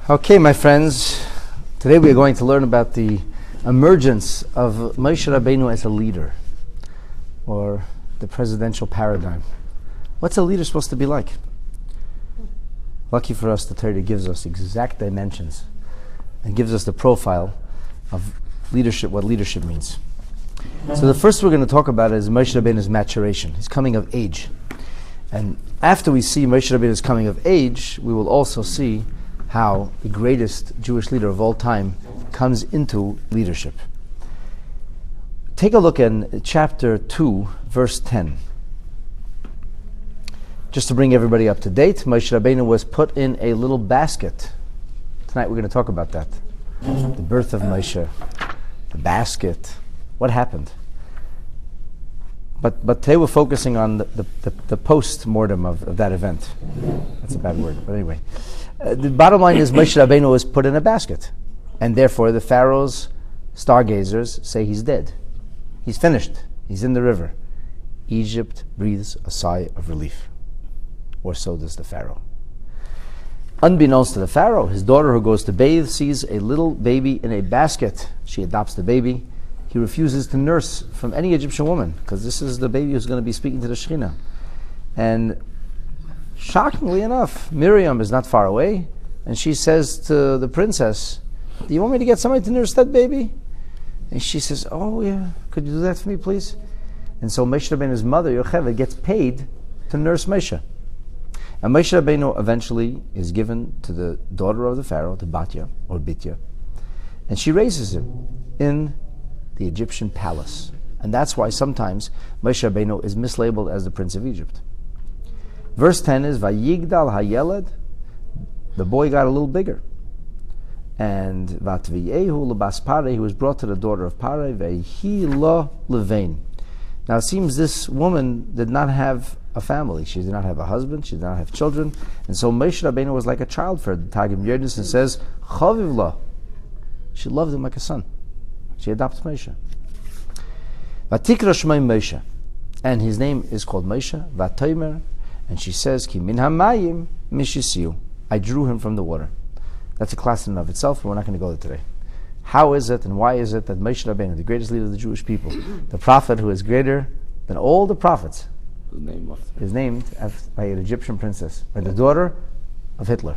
Okay, my friends, today we are going to learn about the emergence of Moshe Rabbeinu as a leader, or the presidential paradigm. What's a leader supposed to be like? Lucky for us, the Torah gives us exact dimensions and gives us the profile of leadership, what leadership means. So the first we're going to talk about is Moshe Rabbeinu's maturation, his coming of age. And after we see Moshe Rabbeinu's coming of age, we will also see how the greatest Jewish leader of all time comes into leadership. Take a look in chapter 2, verse 10. Just to bring everybody up to date, Moshe Rabbeinu was put in a little basket. Tonight we're going to talk about that. The birth of Moshe, the basket, what happened. But today we're focusing on the post-mortem of that event. That's a bad word, but anyway. The bottom line is Moshe Rabbeinu was put in a basket, and therefore the Pharaoh's stargazers say he's dead. He's finished. He's in the river. Egypt breathes a sigh of relief, or so does the Pharaoh. Unbeknownst to the Pharaoh, his daughter who goes to bathe sees a little baby in a basket. She adopts the baby. He refuses to nurse from any Egyptian woman, because this is the baby who's going to be speaking to the Shekhinah. And shockingly enough, Miriam is not far away, and she says to the princess, "Do you want me to get somebody to nurse that baby?" And she says, "Oh yeah, could you do that for me, please?" And so Moshe Rabbeinu's mother, Yocheved, gets paid to nurse Moshe. And Moshe Rabbeinu eventually is given to the daughter of the Pharaoh, to Batya, or Bitya, and she raises him in the Egyptian palace. And that's why sometimes Moshe Rabbeinu is mislabeled as the Prince of Egypt. Verse 10 is, Vayigdal hayeled, the boy got a little bigger. And Vatviyehu lebas Parei, he was brought to the daughter of Parei, Vehi lo levein. Now it seems this woman did not have a family. She did not have a husband. She did not have children. And so Moshe Rabbeinu was like a child for her. The Targum Yerdus says, Chaviv lo. She loved him like a son. She adopts Moshe. Vatikra shmei Moshe. And his name is called Moshe. Vatomer. And she says, Ki min hamayim mishisiu. I drew him from the water. That's a class in and of itself, but we're not going to go there today. How is it and why is it that Moshe Rabbeinu, the greatest leader of the Jewish people, the prophet who is greater than all the prophets, is named by an Egyptian princess, by the daughter of Hitler?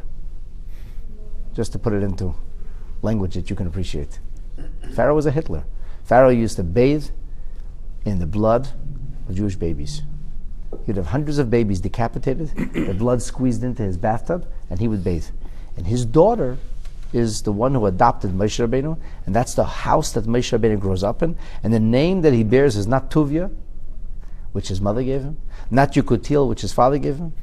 Just to put it into language that you can appreciate. Pharaoh was a Hitler. Pharaoh used to bathe in the blood of Jewish babies. He'd have hundreds of babies decapitated, the blood squeezed into his bathtub, and he would bathe. And his daughter is the one who adopted Moshe Rabbeinu, and that's the house that Moshe Rabbeinu grows up in. And the name that he bears is not Tuvia, which his mother gave him, not Yukutil, which his father gave him,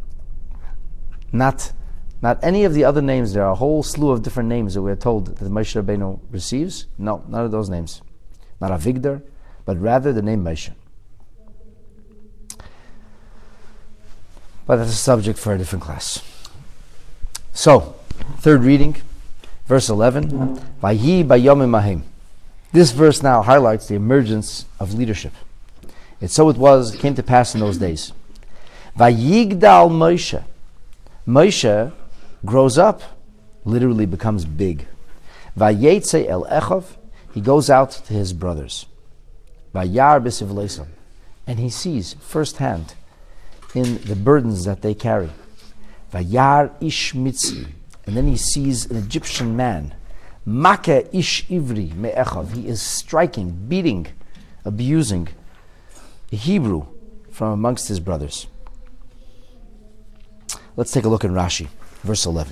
not any of the other names. There are a whole slew of different names that we're told that Moshe Rabbeinu receives. No, none of those names. Not Avigdor, but rather the name Moshe. But that's a subject for a different class. So, third reading, verse 11. Vayi bayomim ahim. This verse now highlights the emergence of leadership. It came to pass in those days. Vayigdal Moshe. Moshe grows up, literally becomes big. Vayetze el Echov. He goes out to his brothers. Vayar b'sivleisam. And he sees firsthand in the burdens that they carry. Vayar ish mitzi. And then he sees an Egyptian man. Makeh ish ivri me'echav. He is striking, beating, abusing a Hebrew from amongst his brothers. Let's take a look at Rashi, verse 11.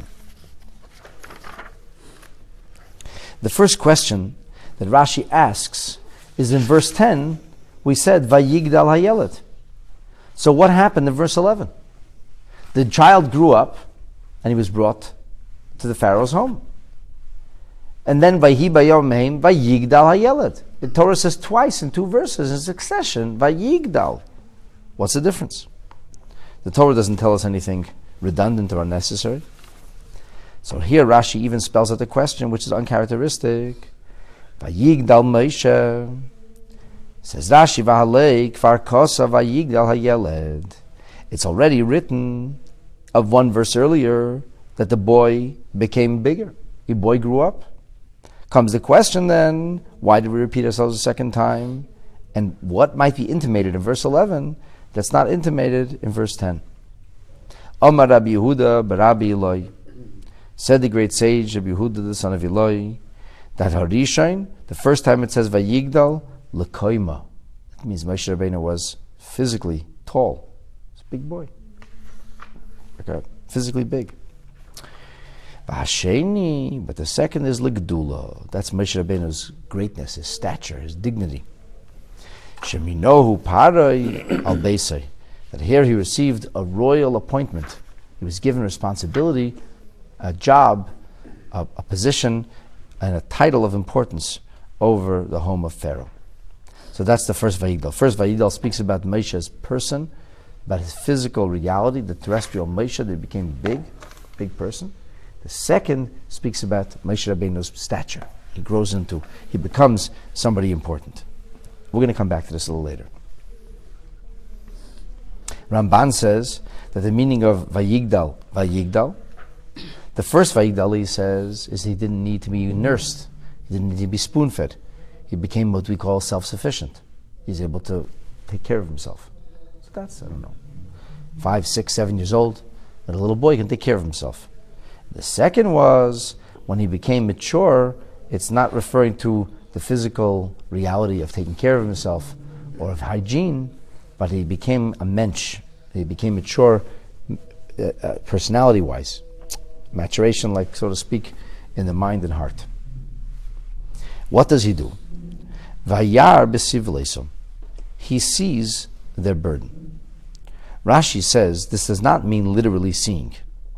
The first question that Rashi asks is in verse 10, we said, Vayigdal hayeled. So what happened in verse 11? The child grew up and he was brought to the Pharaoh's home. And then Vayhi bayom meim Vayigdal hayeled. The Torah says twice in two verses in succession, Vayigdal. What's the difference? The Torah doesn't tell us anything redundant or unnecessary. So here Rashi even spells out the question, which is uncharacteristic. Vayigdal Moshe. Says Rashi, Vahalei kfar kosa vayigdal hayeled. It's already written of one verse earlier that the boy became bigger. The boy grew up. Comes the question then, why did we repeat ourselves a second time? And what might be intimated in verse 11 that's not intimated in verse 10? Omar Rabbi Yehuda Barabi Eloi. Said the great sage Rabbi Yehuda, the son of Eloi, that Harishain, the first time it says Vayigdal, Lekoima. That means Moshe Rabbeinu was physically tall. He's a big boy. Okay, physically big. V'hasheni, but the second is Ligdula. That's Moshe Rabbeinu's greatness, his stature, his dignity. Sheminohu Parai al Beisai. That here he received a royal appointment. He was given responsibility, a job, a position, and a title of importance over the home of Pharaoh. So that's the first Vayigdal. First Vayigdal speaks about Moshe's person, about his physical reality, the terrestrial Moshe that became big person. The second speaks about Moshe Rabbeinu's stature. He becomes somebody important. We're going to come back to this a little later. Ramban says that the meaning of Vayigdal, the first Vayigdal, he says, is he didn't need to be nursed. He didn't need to be spoon-fed. He became what we call self-sufficient. He's able to take care of himself. So that's, 5, 6, 7 years old, but a little boy can take care of himself. The second was, when he became mature, it's not referring to the physical reality of taking care of himself or of hygiene, but he became a mensch. He became mature personality-wise. Maturation, like, so to speak, in the mind and heart. What does he do? Vayar b'sivleisom. He sees their burden. Rashi says this does not mean literally seeing.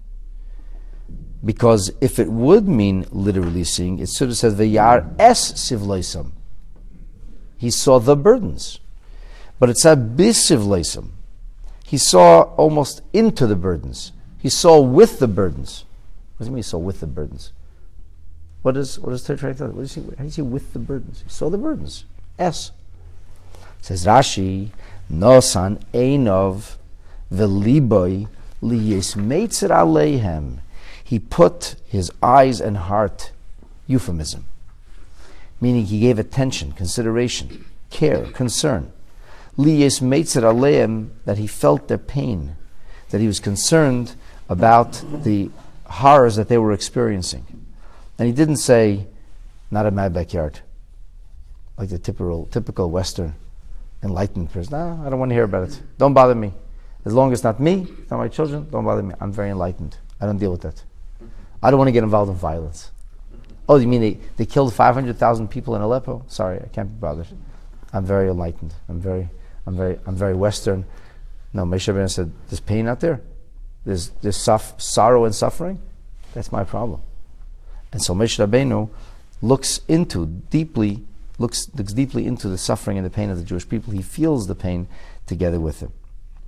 Because if it would mean literally seeing, it should have said Vayar es sivleisom. He saw the burdens. But it said b'sivleisom. He saw almost into the burdens. He saw with the burdens. What does it mean he saw with the burdens? What is Tertrakta? What is he? How do you see with the burdens? He saw the burdens. S. Says Rashi, Nosan einov veliboy liyes meitzer aleihem. He put his eyes and heart, euphemism, meaning he gave attention, consideration, care, concern. Liyes meitzer aleihem, that he felt their pain, that he was concerned about the horrors that they were experiencing. And he didn't say, not in my backyard, like the typical Western enlightened person. No, I don't want to hear about it. Don't bother me. As long as it's not me, it's not my children, don't bother me. I'm very enlightened. I don't deal with that. I don't want to get involved in violence. Oh, you mean they killed 500,000 people in Aleppo? Sorry, I can't be bothered. I'm very enlightened. I'm very Western. No, Moshe Rabbeinu said, there's pain out there. There's sorrow and suffering. That's my problem. And so Moshe Rabbeinu looks deeply into the suffering and the pain of the Jewish people. He feels the pain together with them.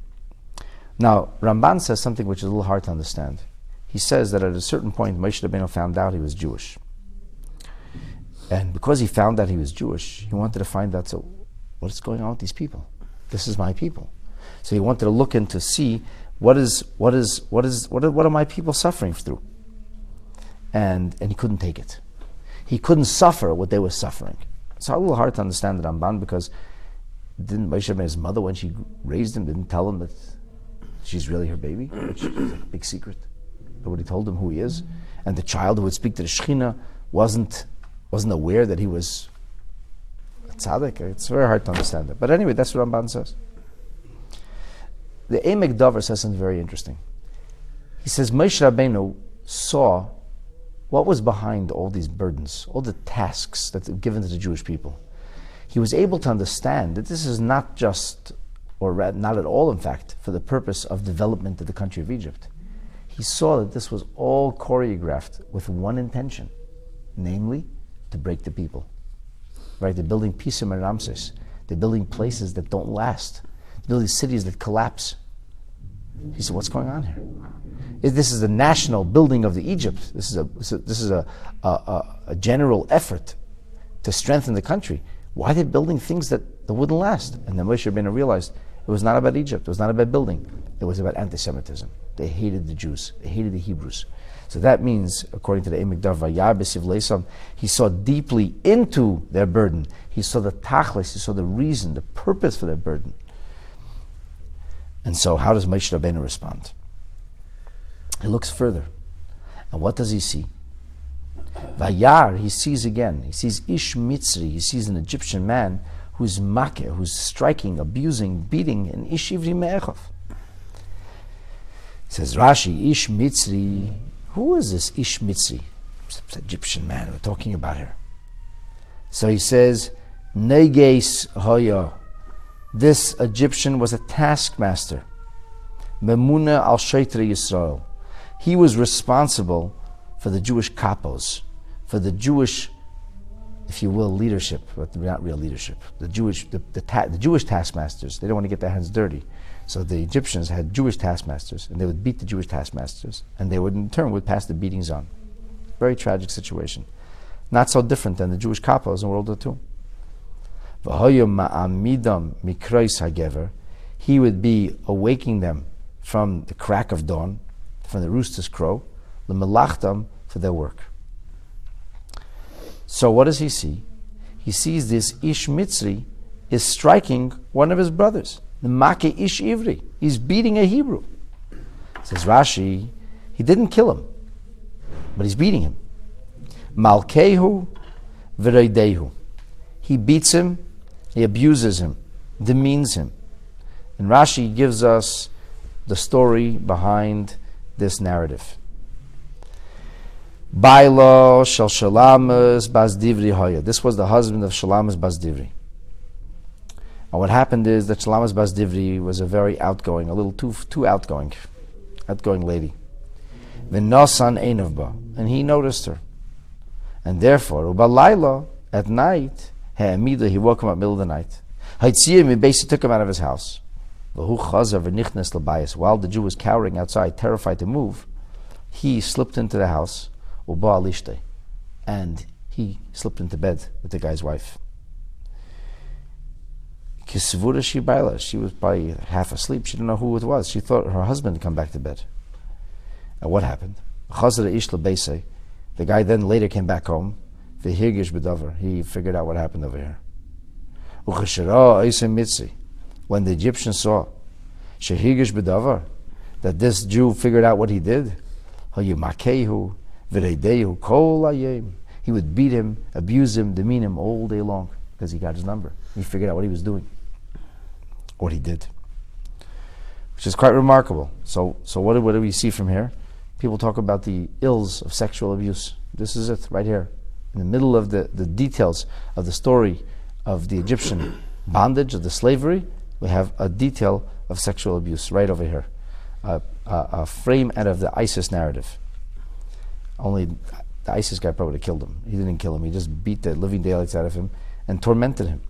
Now, Ramban says something which is a little hard to understand. He says that at a certain point, Moshe Rabbeinu found out he was Jewish. And because he found out he was Jewish, he wanted to find out, so what is going on with these people? This is my people. So he wanted to look in to see what are my people suffering through? And he couldn't take it. He couldn't suffer what they were suffering. It's a little hard to understand the Ramban, because didn't Moshe Rabbeinu's mother, when she raised him, didn't tell him that she's really her baby, which is a big secret. Nobody told him who he is. And the child who would speak to the Shekhinah wasn't aware that he was a tzaddik. It's very hard to understand that. But anyway, that's what Ramban says. The Emek Dover says something very interesting. He says Moshe Rabbeinu saw what was behind all these burdens, all the tasks that were given to the Jewish people. He was able to understand that this is not just, or not at all in fact, for the purpose of development of the country of Egypt. He saw that this was all choreographed with one intention, namely, to break the people. Right? They're building Pisim and Ramses. They're building places that don't last. They're building cities that collapse. He said, what's going on here? This is the national building of the Egypt. This is a general effort to strengthen the country. Why are they building things that wouldn't last? And then Moshe Rabbeinu realized it was not about Egypt. It was not about building. It was about anti-Semitism. They hated the Jews. They hated the Hebrews. So that means, according to the Emek Davar, Vayar b'siv leisam, he saw deeply into their burden. He saw the tachlis, he saw the reason, the purpose for their burden. And so how does Moshe Rabbeinu respond? He looks further. And what does he see? Vayar, he sees again. He sees Ish Mitzri. He sees an Egyptian man who's makeh, who's striking, abusing, beating an Ish Ivri Me'echov. Says Rashi, Ish Mitzri. Who is this Ish Mitzri? This Egyptian man we're talking about here. So he says, Neges Hoya. This Egyptian was a taskmaster. Memuna al Sheitri Yisrael. He was responsible for the Jewish kapos, for the Jewish, if you will, leadership, but not real leadership. The Jewish taskmasters, they don't want to get their hands dirty. So the Egyptians had Jewish taskmasters, and they would beat the Jewish taskmasters, and they would in turn would pass the beatings on. Very tragic situation. Not so different than the Jewish kapos in World War II. He would be awaking them from the crack of dawn, from the rooster's crow, l'melachtam, for their work. So what does he see? He sees this Ish Mitzri is striking one of his brothers, the Makeh Ish Ivri. He's beating a Hebrew. Says Rashi, he didn't kill him, but he's beating him. Malkehu v'reidehu. He beats him, he abuses him, demeans him. And Rashi gives us the story behind this narrative. Bailo shel Shalamas bas Divri Hoya. This was the husband of Shalamas bas Divri. And what happened is that Shalamas bas Divri was a very outgoing, a little too outgoing lady. V'nosan einavba, and he noticed her, and therefore ubalayla, at night, he woke him up middle of the night. He basically took him out of his house. While the Jew was cowering outside, terrified to move, he slipped into the house, and he slipped into bed with the guy's wife. She was probably half asleep. She didn't know who it was. She thought her husband had come back to bed. And what happened? The guy then later came back home. He figured out what happened over here. When the Egyptians saw that this Jew figured out what he did, he would beat him, abuse him, demean him all day long because he got his number. He figured out what he was doing, what he did, which is quite remarkable. So what do we see from here? People talk about the ills of sexual abuse. This is it right here. In the middle of the details of the story of the Egyptian bondage, of the slavery, we have a detail of sexual abuse right over here. A frame out of the ISIS narrative. Only the ISIS guy probably would have killed him. He didn't kill him. He just beat the living daylights out of him and tormented him.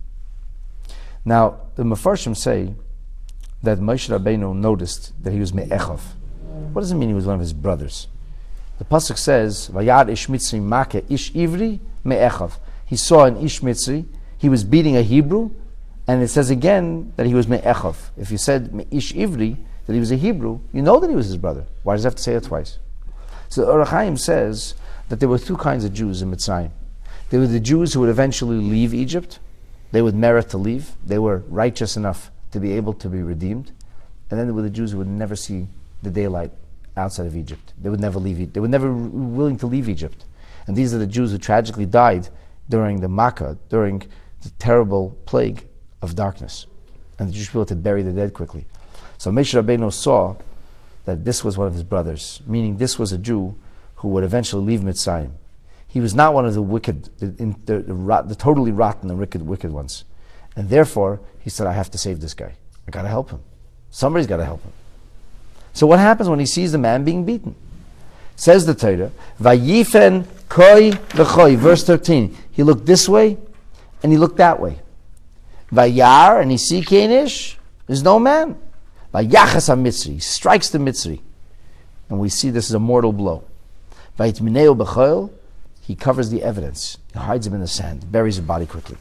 Now, the Mefarshim say that Moshe Rabbeinu noticed that he was me'echav. What does it mean he was one of his brothers? The pasuk says, "Vayad ish mitzri makeh ish ivri me'echav." He saw an ish mitzri. He was beating a Hebrew, and it says again that he was me'echav. If you said ish ivri, that he was a Hebrew, you know that he was his brother. Why does he have to say it twice? So Orach Chaim says that there were two kinds of Jews in Mitzrayim. There were the Jews who would eventually leave Egypt. They would merit to leave. They were righteous enough to be able to be redeemed. And then there were the Jews who would never see the daylight outside of Egypt. They would never leave. They were never willing to leave Egypt. And these are the Jews who tragically died during the Makkah, during the terrible plague of darkness. And the Jewish people had to bury the dead quickly. So Moshe Rabbeinu saw that this was one of his brothers, meaning this was a Jew who would eventually leave Mitzrayim. He was not one of the wicked, the totally rotten and wicked ones. And therefore, he said, I have to save this guy. I got to help him. Somebody's got to help him. So what happens when he sees the man being beaten? Says the Torah, Vayifen koi v'choi, verse 13. He looked this way and he looked that way. Vayar, and he see Kainish, there's no man. Vayachas ha-Mitzri, he strikes the Mitzri. And we see this is a mortal blow. Vayitmineu b'choil, he covers the evidence. He hides him in the sand, buries his body quickly.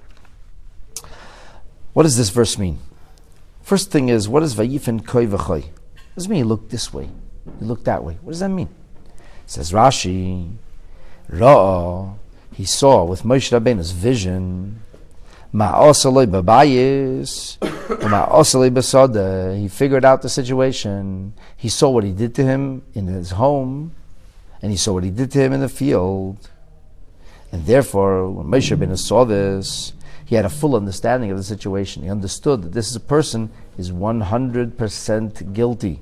What does this verse mean? First thing is, what is Vayifen koi v'choi? What does it mean he looked this way? He looked that way. What does that mean? Says Rashi, Ra'ah, he saw with Moshe Rabbeinu's vision, Ma'asalei babayis, Ma'asalei basada. He figured out the situation. He saw what he did to him in his home, and he saw what he did to him in the field. And therefore, when Moshe Rabbeinu saw this, he had a full understanding of the situation. He understood that this is a person is 100% guilty.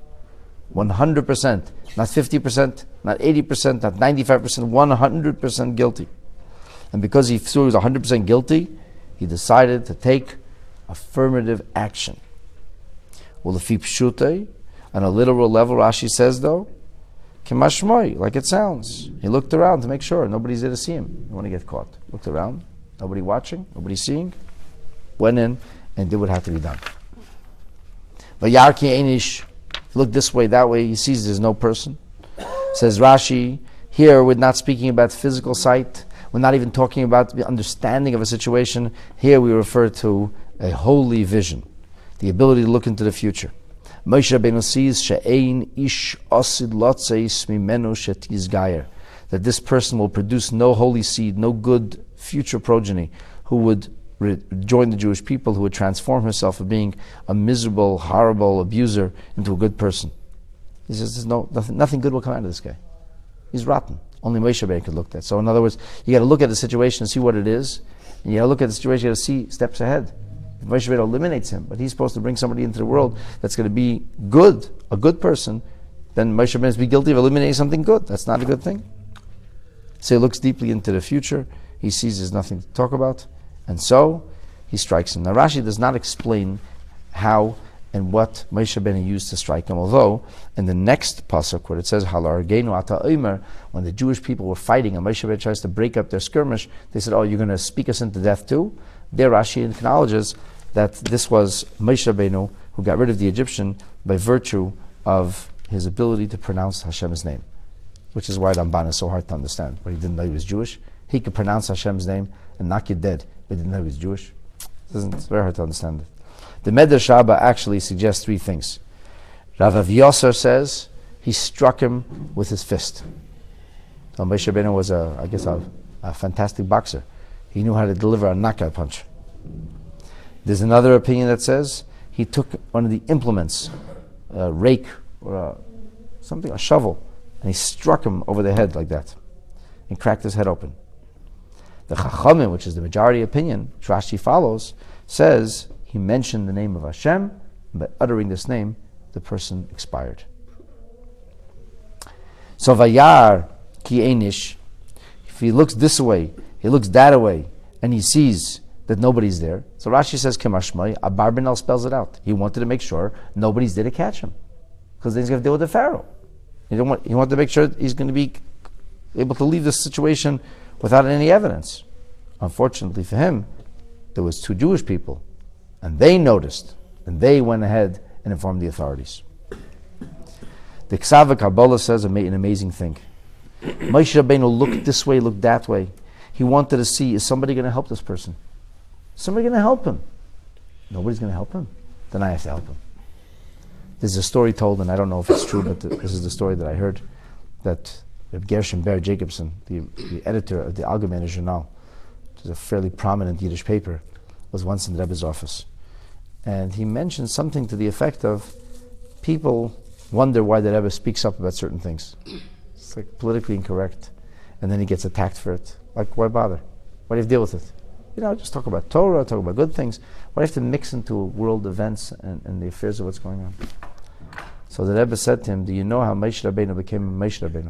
100%, not 50%, not 80%, not 95%, 100% guilty. And because he saw he was 100% guilty, he decided to take affirmative action. Well, the pshutei, on a literal level, Rashi says though, Kimashmoi, like it sounds. He looked around to make sure nobody's there to see him. He didn't want to get caught. Looked around, nobody watching, nobody seeing. Went in and did what had to be done. But Yarki Einish, he looked this way, that way, he sees there's no person. Says Rashi, here we're not speaking about physical sight. We're not even talking about the understanding of a situation. Here we refer to a holy vision, the ability to look into the future. Moshe Rabbeinu sees she'ein ish asid lotzeis mimenu shetiz gayer, that this person will produce no holy seed, no good future progeny, who would join the Jewish people, who would transform himself from being a miserable, horrible abuser into a good person. He says, "There's nothing good will come out of this guy. He's rotten." Only Moshe Rabbeinu could look at that. So in other words, you got to look at the situation and see what it is, and you got to look at the situation, you got to see steps ahead. If Moshe Rabbeinu eliminates him, but he's supposed to bring somebody into the world that's going to be good, a good person, then Moshe Rabbeinu is be guilty of eliminating something good. That's not a good thing. So he looks deeply into the future. He sees there's nothing to talk about, and so he strikes him. Now Rashi does not explain how and what Moshe Rabbeinu used to strike him, although in the next pasuk where it says Halargeinu ata omer, when the Jewish people were fighting and Moshe Rabbeinu tries to break up their skirmish, they said, "Oh, you're going to speak us into death too?" There Rashi acknowledges that this was Moshe Rabbeinu who got rid of the Egyptian by virtue of his ability to pronounce Hashem's name, which is why Ramban is so hard to understand. But he didn't know he was Jewish. He could pronounce Hashem's name and knock you dead, but he didn't know he was Jewish. It's very hard to understand it. The Medrash Rabbah actually suggests three things. Rav Yosser says he struck him with his fist. So Moshe Rabbeinu was a fantastic boxer. He knew how to deliver a knockout punch. There's another opinion that says he took one of the implements, a rake or a shovel, and he struck him over the head like that and cracked his head open. The Chachamim, which is the majority opinion, which Rashi follows, says he mentioned the name of Hashem, and by uttering this name, the person expired. So Vayar ki einish, if he looks this way, he looks that way, and he sees that nobody's there. So Rashi says Kemashmai, Abarbanel spells it out. He wanted to make sure nobody's there to catch him, because then he's going to deal with the Pharaoh. He wanted to make sure he's going to be able to leave this situation without any evidence. Unfortunately for him, there was two Jewish people, and they noticed, and they went ahead and informed the authorities. The Ksava Kabbalah says an amazing thing. Moshe Rabbeinu looked this way, looked that way. He wanted to see, is somebody going to help this person? Is somebody going to help him? Nobody's going to help him. Then I have to help him. There's a story told, and I don't know if it's true, but this is the story that I heard, that Gershom Ber Jacobson, the editor of the Allgemeine Journal, which is a fairly prominent Yiddish paper, was once in the Rebbe's office. And he mentioned something to the effect of, people wonder why the Rebbe speaks up about certain things. It's like politically incorrect. And then he gets attacked for it. Like, why bother? Why do you have to deal with it? Just talk about Torah, talk about good things. Why do you have to mix into world events and the affairs of what's going on? So the Rebbe said to him, do you know how Moshe Rabbeinu became Moshe Rabbeinu?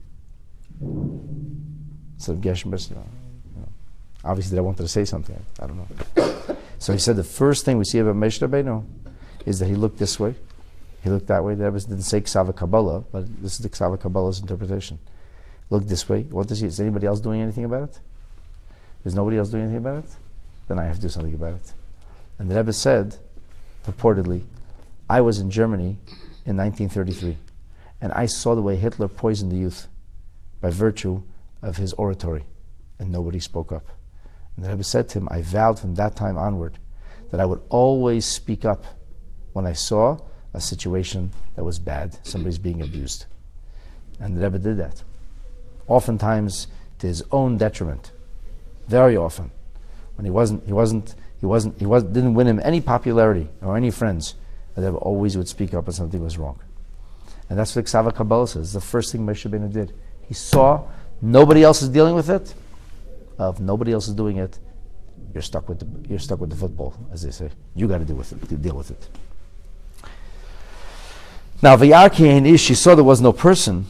So Gershom Ber said, obviously they wanted to say something. I don't know. So he said the first thing we see about Moshe Rabbeinu is that he looked this way, he looked that way. The Rebbe didn't say Ksava Kabbalah, but this is the Ksava Kabbalah's interpretation. Look this way. What does he? Is anybody else doing anything about it? Is nobody else doing anything about it? Then I have to do something about it. And the Rebbe said, purportedly, I was in Germany in 1933, and I saw the way Hitler poisoned the youth by virtue of his oratory, and nobody spoke up. And the Rebbe said to him, I vowed from that time onward that I would always speak up when I saw a situation that was bad, somebody's being abused. And the Rebbe did that. Oftentimes to his own detriment. Very often. When didn't win him any popularity or any friends, the Rebbe always would speak up when something was wrong. And that's what Ksava Kabbalah says. The first thing Moshe Rabbeinu did. He saw nobody else is dealing with it. If nobody else is doing it, you're stuck with the football, as they say. You got to deal with it. Now, Vayarki Ish, she saw there was no person.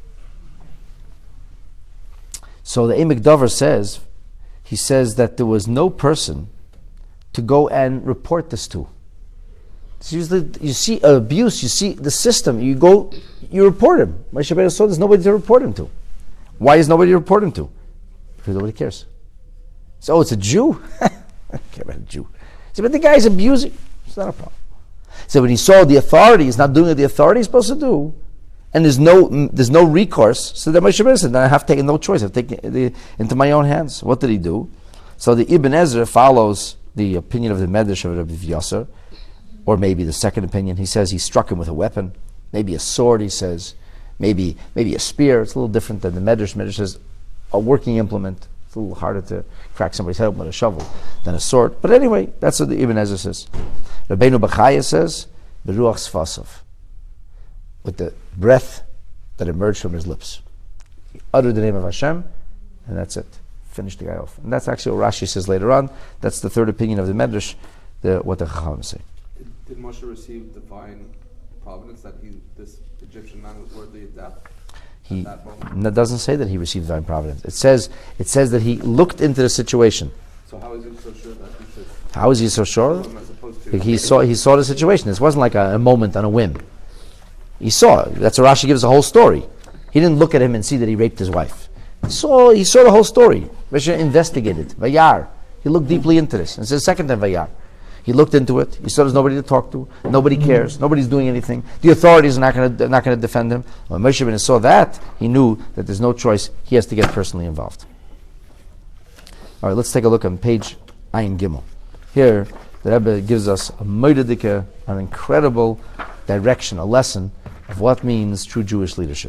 So the Emek Dover says, he says that there was no person to go and report this to. So you see abuse, you see the system, you report him. Moshe Rabbeinu saw there's nobody to report him to. Why is nobody to report him to? Because nobody cares. So, it's a Jew? I don't care about a Jew. So, but the guy's abusing. It's not a problem. So when he saw the authorities not doing what the authority is supposed to do, and there's no recourse, so then Moshe Rabbeinu said, I have taken no choice. I've taken it into my own hands. What did he do? So the Ibn Ezra follows the opinion of the Medrash of Rabbi Yasser, or maybe the second opinion. He says he struck him with a weapon, maybe a sword, he says, maybe a spear. It's a little different than the Medrash. Medrash says a working implement. It's a little harder to crack somebody's head with a shovel than a sword. But anyway, that's what the Ibn Ezra says. Rabbeinu Bachaya says, Beruach Sfasav, with the breath that emerged from his lips. He uttered the name of Hashem, and that's it. Finished the guy off. And that's actually what Rashi says later on. That's the third opinion of the Medrash, what the Chacham say. Did Moshe receive divine providence that this Egyptian man was worthy of death? That doesn't say that he received divine providence. It says that he looked into the situation. So how is he so sure that he should? How is he so sure? He saw the situation. This wasn't like a moment on a whim. He saw. That's what Rashi gives the whole story. He didn't look at him and see that he raped his wife. He saw the whole story. Moshe investigated. Vayar. He looked deeply into this. It's the second time Vayar. He looked into it. He saw there's nobody to talk to. Nobody cares. Nobody's doing anything. The authorities are not going to defend him. When Moshe Rabbeinu saw that, he knew that there's no choice. He has to get personally involved. All right, let's take a look on page Ayin Gimel. Here, the Rebbe gives us a moededike, an incredible direction, a lesson of what means true Jewish leadership.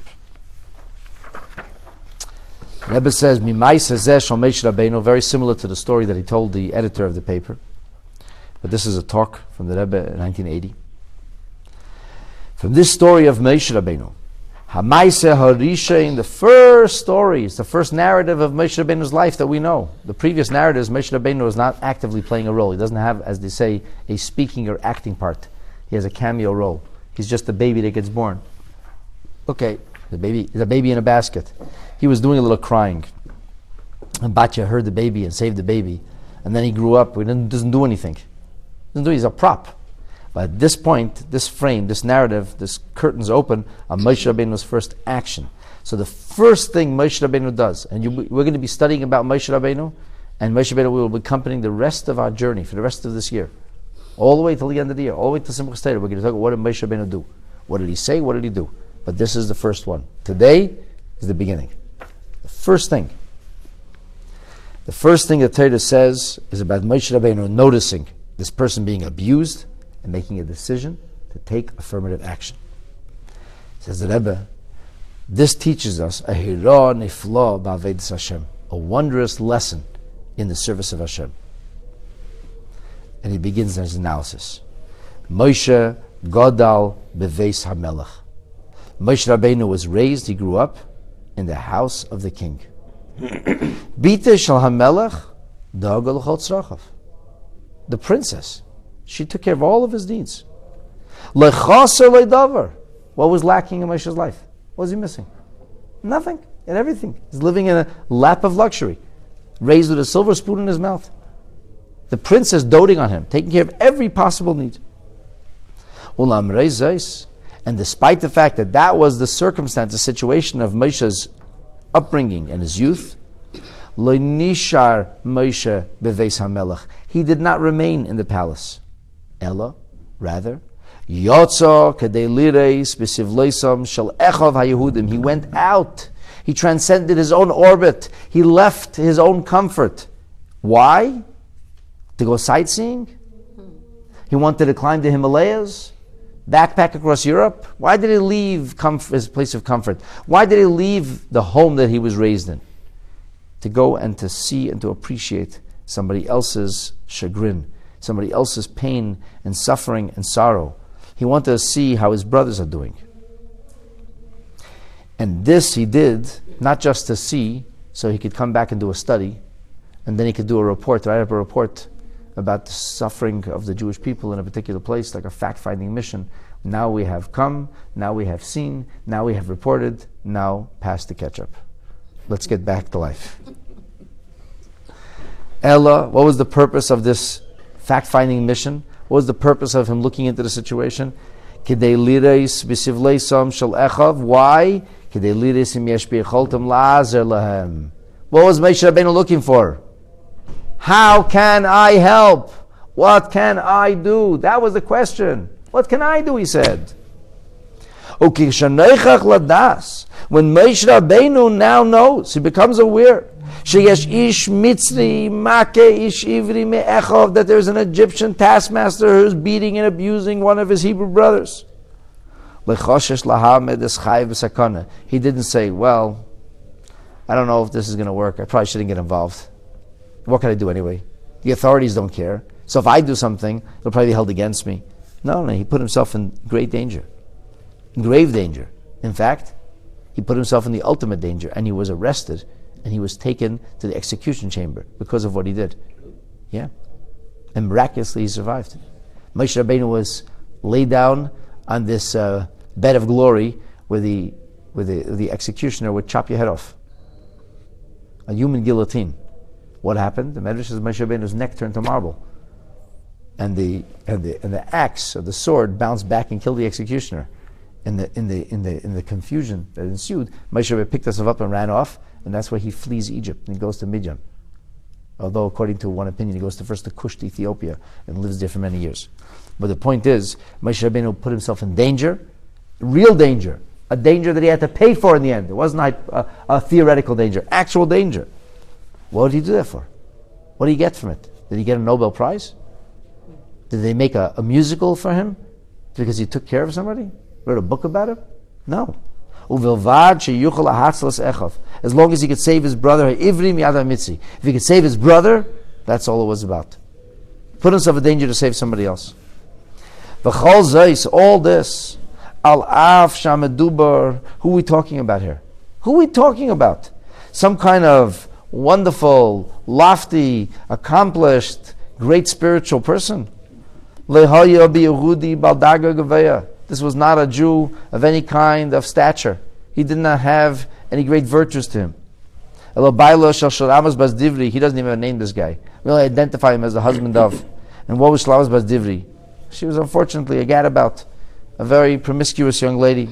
The Rebbe says, Mimaisa zeh shel Moshe Rabbeinu, very similar to the story that he told the editor of the paper. But this is a talk from the Rebbe in 1980. From this story of Moshe Rabbeinu, Hamaisa Harisha, in the first stories, the first narrative of Moshe Rabbeinu's life that we know. The previous narratives, Moshe Rabbeinu is not actively playing a role. He doesn't have, as they say, a speaking or acting part. He has a cameo role. He's just a baby that gets born. Okay, the baby is a baby in a basket. He was doing a little crying. And Batya heard the baby and saved the baby. And then he grew up. He doesn't do anything. He's a prop. But at this point, this frame, this narrative, this curtain's open on Moshe Rabbeinu's first action. So the first thing Moshe Rabbeinu does, and we're going to be studying about Moshe Rabbeinu, and Moshe Rabbeinu will be accompanying the rest of our journey for the rest of this year. All the way till the end of the year, all the way to Simchas Torah. We're going to talk about what did Moshe Rabbeinu do? What did he say? What did he do? But this is the first one. Today is the beginning. The first thing. The first thing that Torah says is about Moshe Rabbeinu noticing this person being abused and making a decision to take affirmative action. Says the Rebbe, this teaches us a hira nifla ba'avedas Hashem, a wondrous lesson in the service of Hashem. And he begins his analysis. Moshe Gadal beveis hamelech. Moshe Rabbeinu was raised, he grew up in the house of the king. Bita shel hamelech da'aga l'chol tzrachav. The princess, she took care of all of his needs. Lechaser ledavar. What was lacking in Moshe's life? What was he missing? Nothing and everything. He's living in a lap of luxury, raised with a silver spoon in his mouth. The princess doting on him, taking care of every possible need. And despite the fact that that was the circumstance, the situation of Moshe's upbringing and his youth, Lo nishar Moshe beveis hamelech. He did not remain in the palace. Ella, rather, Yotza kadei lireis b'sivleisam shel echav haYehudim. He went out. He transcended his own orbit. He left his own comfort. Why? To go sightseeing? He wanted to climb the Himalayas? backpack across Europe? Why did he leave his place of comfort? Why did he leave the home that he was raised in? To go and to see and to appreciate somebody else's chagrin, somebody else's pain and suffering and sorrow. He wanted to see how his brothers are doing. And this he did, not just to see, so he could come back and do a study, and then he could do a report, write up a report about the suffering of the Jewish people in a particular place, like a fact-finding mission. Now we have come, now we have seen, now we have reported, now pass the ketchup. Let's get back to life. Ella, what was the purpose of this fact-finding mission? What was the purpose of him looking into the situation? Why? What was Moshe Rabbeinu looking for? How can I help? What can I do? That was the question. What can I do, he said. When Moshe Rabbeinu now knows, he becomes aware that there's an Egyptian taskmaster who's beating and abusing one of his Hebrew brothers. He didn't say, well, I don't know if this is going to work. I probably shouldn't get involved. What can I do anyway? The authorities don't care. So if I do something, it'll probably be held against me. No, he put himself in great danger. Grave danger. In fact, he put himself in the ultimate danger, and he was arrested, and he was taken to the execution chamber because of what he did. Yeah. And miraculously he survived. Moshe Rabbeinu was laid down on this bed of glory where the executioner would chop your head off. A human guillotine. What happened? The Medrash says Moshe Rabbeinu's neck turned to marble. And the axe or the sword bounced back and killed the executioner. In the confusion that ensued, Moshe Rabbeinu picked himself up and ran off, and that's why he flees Egypt and he goes to Midian. Although, according to one opinion, he goes first to Kush, to Ethiopia, and lives there for many years. But the point is, Moshe Rabbeinu put himself in danger, real danger, a danger that he had to pay for in the end. It wasn't a theoretical danger, actual danger. What did he do that for? What did he get from it? Did he get a Nobel Prize? Did they make a musical for him because he took care of somebody? Wrote a book about it? No. As long as he could save his brother, if he could save his brother, that's all it was about. Put himself in danger to save somebody else. All this, who are we talking about here? Who are we talking about? Some kind of wonderful, lofty, accomplished, great spiritual person? This was not a Jew of any kind of stature. He did not have any great virtues to him. He doesn't even name this guy. We only identify him as the husband of. And what was Shlomas Bas Divri? She was unfortunately a gadabout, a very promiscuous young lady.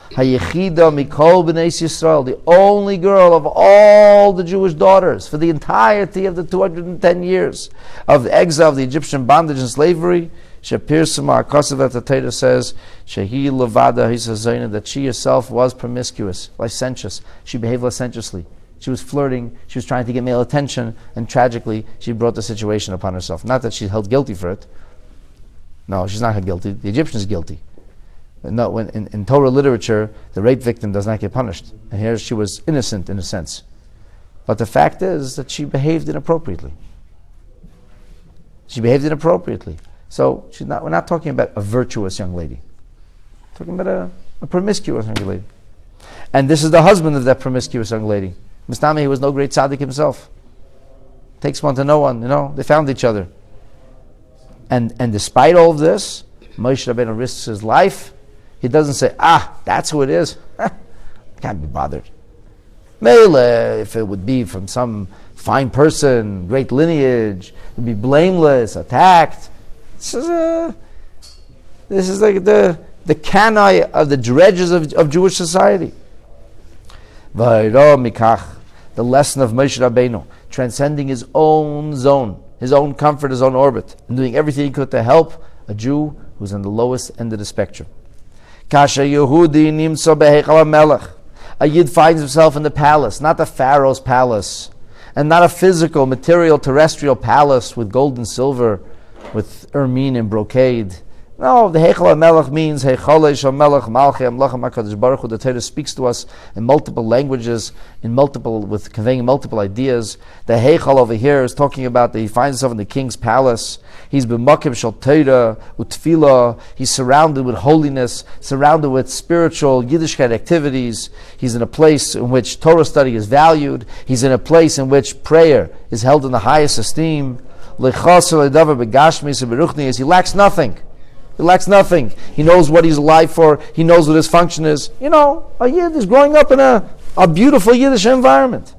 The only girl of all the Jewish daughters for the entirety of the 210 years of the exile, of the Egyptian bondage and slavery. Shapir Sama Kosovet the Torah says Shehi Levada Hisazayna, that she herself was promiscuous, licentious. She behaved licentiously. She was flirting, she was trying to get male attention, and tragically she brought the situation upon herself. Not that she's held guilty for it. No, she's not held guilty. The Egyptian is guilty. No, when in Torah literature, the rape victim does not get punished. And here she was innocent in a sense. But the fact is that she behaved inappropriately. She behaved inappropriately. So we're not talking about a virtuous young lady. We're talking about a promiscuous young lady. And this is the husband of that promiscuous young lady. Mustami, he was no great tzaddik himself. Takes one to know one, they found each other. And despite all of this, Moshe Rabbeinu risks his life. He doesn't say, that's who it is. Can't be bothered. Mele, if it would be from some fine person, great lineage, would be blameless, attacked. This is like the canai of the dredges of Jewish society. The lesson of Moshe Rabbeinu, transcending his own zone, his own comfort, his own orbit, and doing everything he could to help a Jew who's on the lowest end of the spectrum. Kasha Yehudi nimso beheichal melech. A Yid finds himself in the palace, not the Pharaoh's palace, and not a physical, material, terrestrial palace with gold and silver, with ermine and brocade, No, the Heichal HaMelech means Heichalesh HaMelech Malchei Amlachim HaKadosh Baruch Hu. The Torah speaks to us in multiple languages, with conveying multiple ideas. The Heichal over here is talking about that he finds himself in the king's palace. He's b'makim shel Torah u'tefillah. He's surrounded with holiness, surrounded with spiritual Yiddishkeit activities. He's in a place in which Torah study is valued. He's in a place in which prayer is held in the highest esteem. He lacks nothing. He lacks nothing. He knows what he's alive for. He knows what his function is. A Yid is growing up in a beautiful Yiddish environment.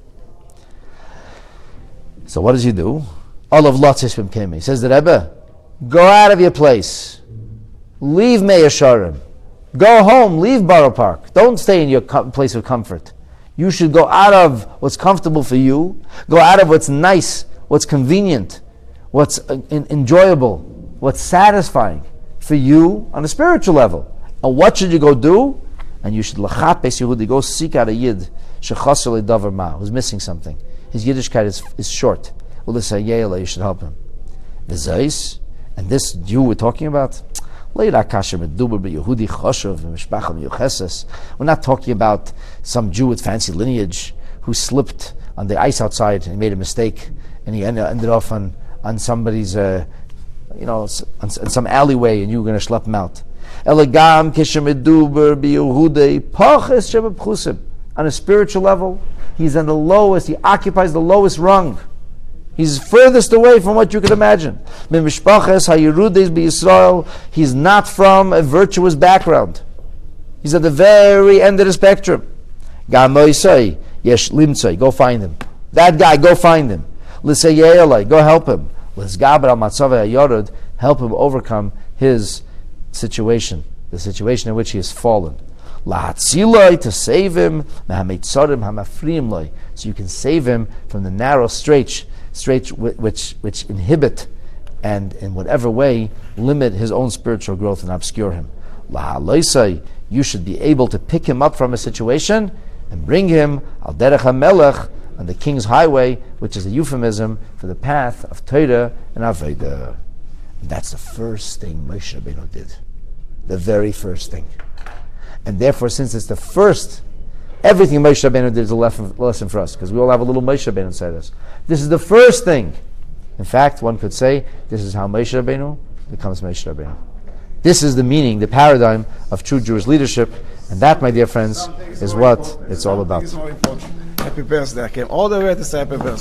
So what does he do? Olav Lotzish B'Mkemi. Says the Rebbe, go out of your place. Leave Meir Sharim. Go home. Leave Borough Park. Don't stay in your place of comfort. You should go out of what's comfortable for you. Go out of what's nice, what's convenient, what's enjoyable, what's satisfying for you on a spiritual level. And what should you go do? And you should lachapes Yehudi, go seek out a Yid shechasar ledavar ma, who's missing something. His Yiddishkeit is short. You should help him. V'zais, and this Jew we're talking about, we're not talking about some Jew with fancy lineage who slipped on the ice outside and made a mistake, and he ended off on somebody's, on some alleyway, and you were going to schlep him out. On a spiritual level, he's on the lowest. He occupies the lowest rung. He's furthest away from what you could imagine. He's not from a virtuous background. He's at the very end of the spectrum. Go find him. That guy, go find him. Go help him. Help him overcome his situation, the situation in which he has fallen. To save him, so you can save him from the narrow straits which inhibit and in whatever way limit his own spiritual growth and obscure him. You should be able to pick him up from a situation and bring him al derech hamelech, on the king's highway, which is a euphemism for the path of Torah and Avodah. And that's the first thing Moshe Rabbeinu did. The very first thing. And therefore, since it's the first, everything Moshe Rabbeinu did is a lesson for us, because we all have a little Moshe Rabbeinu inside us. This is the first thing. In fact, one could say, this is how Moshe Rabbeinu becomes Moshe Rabbeinu. This is the meaning, the paradigm of true Jewish leadership, and that, my dear friends, is what it's all about. Happy birthday. I came all the way to say happy birthday.